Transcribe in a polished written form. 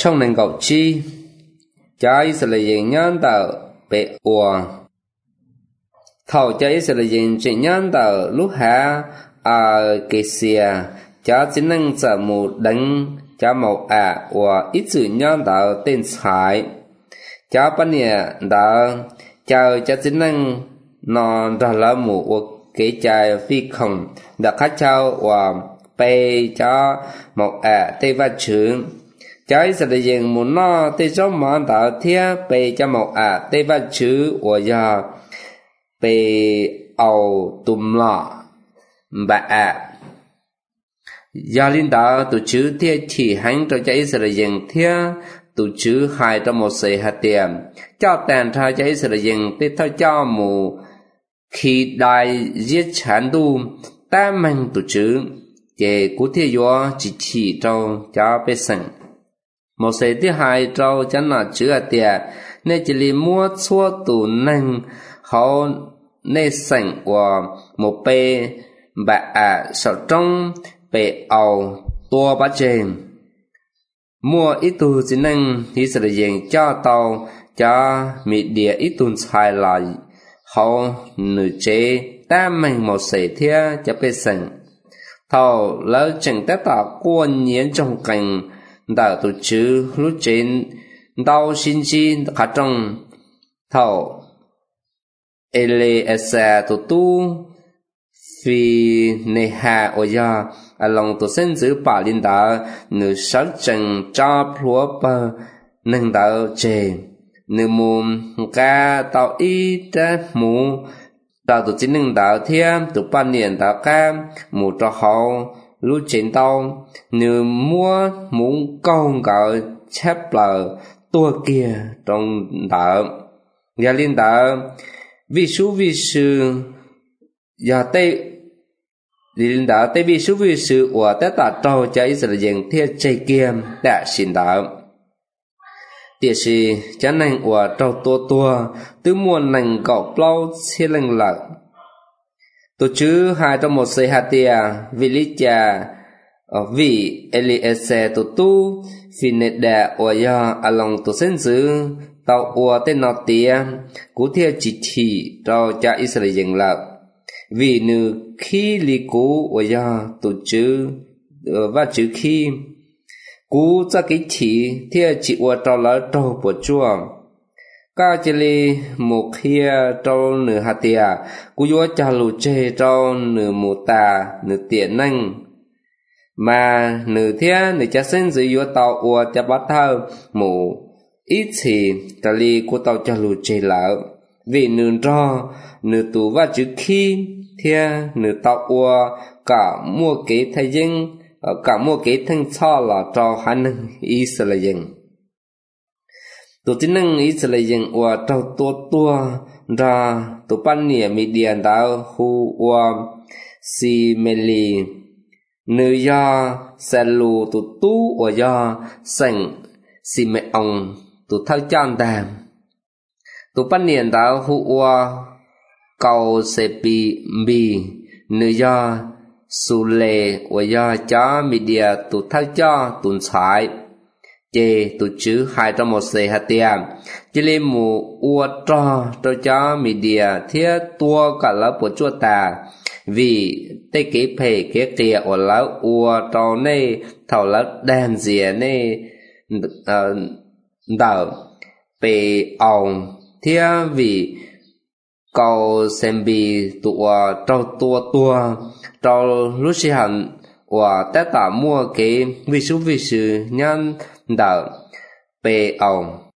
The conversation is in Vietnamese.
trong nền cầu chi cho Israel nhân tờ bị ua thầu cho Israel chỉ nhân tờ lúc hạ kê xìa cho chính năng sở mù đánh cho màu và ít sự nhân tờ tên xài cho bánh nhẹ đã chờ cho chính năng nó ra là mù kế trái phi không đã khát trao và bê cho một tê vật chữ cho Israel muốn nó tê cho món tạo thiết bê cho một tê vật chữ và giờ bê ầu tùm lọ bà giờ linh đạo tụ chữ thiết chỉ hành cho Israel thiết tụ chữ hai trong một sợi hạt tiền cho tàn thao cho Israel tê thao cho mù khi đại giết chán đu ta mang tụ chữ để cụ thể do chỉ trâu cho bê sẵn một sợi thứ hai trâu cho nó chữ ở tiền nên chỉ li mua xua tụ năng họ nên sẵn của một bê bà sầu trong bê ầu tua bá chèn mua ít tụ chỉ năng thì sẽ dành cho tàu cho mỹ địa ít tụ xài lại họ nữ chế ta mang một sợi thứ cho bê sẵn thầu lỡ chẳng tất cả quân nhiên trong cảnh đạo tổ chữ lúc trên đau xin chi khá trong thầu Eliezer tổ tu vì nề hạ ở nhà lòng tổ sinh giữ bà linh đạo nữ sắc chẳng cho phúa bờ nâng đạo chê nữ mù ca tạo ý ra mù đạo tổ chính nâng đạo thiên tổ ban niệm đạo cam mù cho họ lúc trên tàu nữ mua muốn công gọi chép lờ tua kia trong đạo gia linh đạo vì sư gia tây linh đạo tây vì sư của tất cả trâu cho Israel thiên chạy kia đã xin đạo địa sĩ chán năng của trâu tua từ muôn năng gạo plau xe lăng lạc tổ chữ hai trong một sợi hạt tia vì lý cha vì Eliezer tổ tu vì nét đà ở nhà along tổ sinh giữ tàu ở tên nọ tia cú theo chỉ cho cha Israel lạc vì nữ khi lý cú ở nhà tổ chữ và chữ khi cú cho cái chỉ theo chỉ ở trâu lỡ trâu của chùa ca chỉ li một khi trâu nửa hạt tia cú vô cha lù chê trâu nửa mù tà nửa tiện năng mà nửa thế nửa cha sinh dưới vô tàu ở cha bắt thơ mù ít thì ta li cú tàu cha lù chê lỡ vì nửa trò nửa tù và chữ khi thế nửa tàu ở cả mua cái thay dân cả mua cái thân cho là cho hai năng Israel tổ chức năng Israel và trâu tua ra tổ ban nịa mỹ điện đạo hu và si meli nữ do xe lù tổ tu và do sành si mẹ ông tổ thao chan đàm tổ ban nịa đạo hu và cầu se bi nữ do su lệ và do cho media tụ thao cho tuần sai chê tụ chữ hai trong một sợi hạt tiền chỉ lên mù ua cho media thiết tua cả lớp của chua tà vì tê kế phê kế kia ở lớp ua cho nê thầu lớp đàn dìa nê đảo bề ổng thiết vì cầu xem bì tụ trâu tua trâu lúc xí hẳn và tất cả mua cái vi sư nhân đạo bề ổng